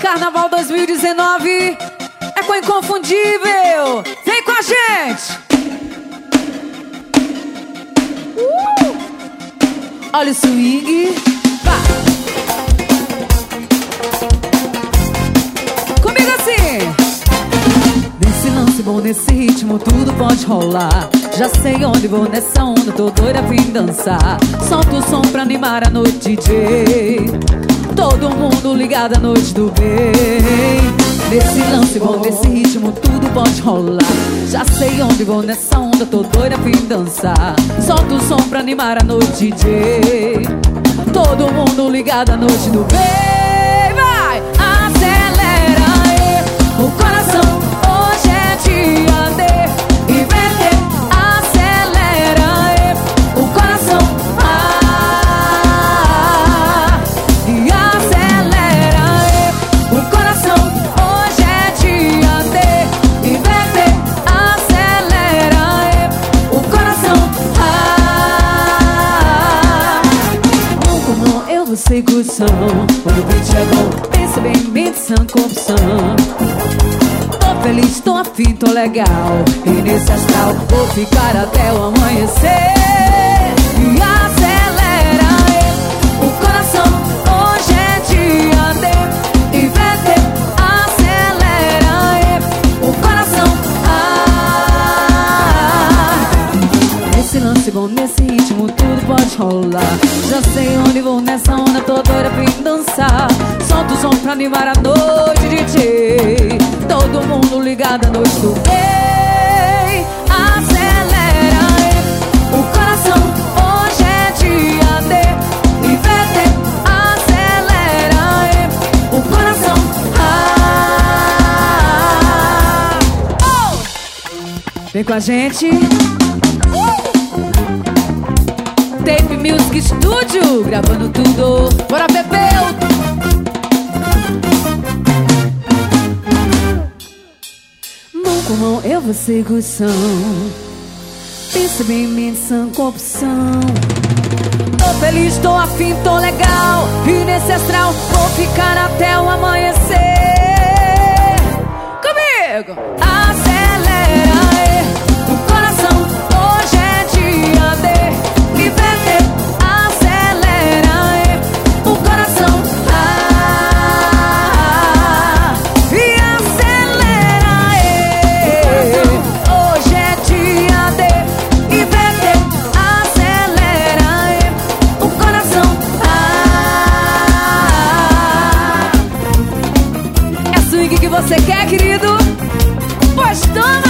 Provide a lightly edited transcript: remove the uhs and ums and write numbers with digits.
Carnaval 2019 é com Inconfundível. Vem com a gente. Olha o swing. Vai. Comigo assim. Nesse lance bom, nesse ritmo, tudo pode rolar. Já sei onde vou nessa onda, tô doida, vim dançar. Solta o som pra animar a noite, DJ. Todo mundo ligado à noite do bem. Nesse lance bom, nesse ritmo, tudo pode rolar. Já sei onde vou nessa onda, tô doida, vim dançar. Solta o som pra animar a noite, DJ. Todo mundo ligado à noite do bem. Vai! Acelera aí o coração, hoje é dia de inverter. Acelera aí o coração, e acelera aí o coração, hoje é dia de inverter. Acelera aí o coração, como eu vou sem curtição. Quando o beat é bom, pensa bem, mente sem corrupção. Tô feliz, tô afim, tô legal. E nesse astral vou ficar até o amanhecer. E acelera aí o coração, hoje é dia de inverter. Acelera aí o coração, nesse lance bom, nesse ritmo, tudo pode rolar. Já sei onde vou nessa onda, tô doida, vim dançar. Solta o som pra animar a noite, DJ. Todo mundo ligado à noite do bem. Acelera aí o coração, hoje é dia de inverter. Acelera aí o coração, vem com a gente. Tape Music Studio, gravando tudo. Bora, Pepeu! Mão com mão eu vou sem curtição. Pensa bem, mente sem corrupção. Tô feliz, tô afim, tô legal. E nesse astral vou ficar até o amanhecer. Comigo! Acelera aí o coração, hoje é dia de inverter. Acelera aí o coração, e acelera aí. Hoje é dia de inverter. Acelera aí o coração, é swing que você quer, querido? Pois toma!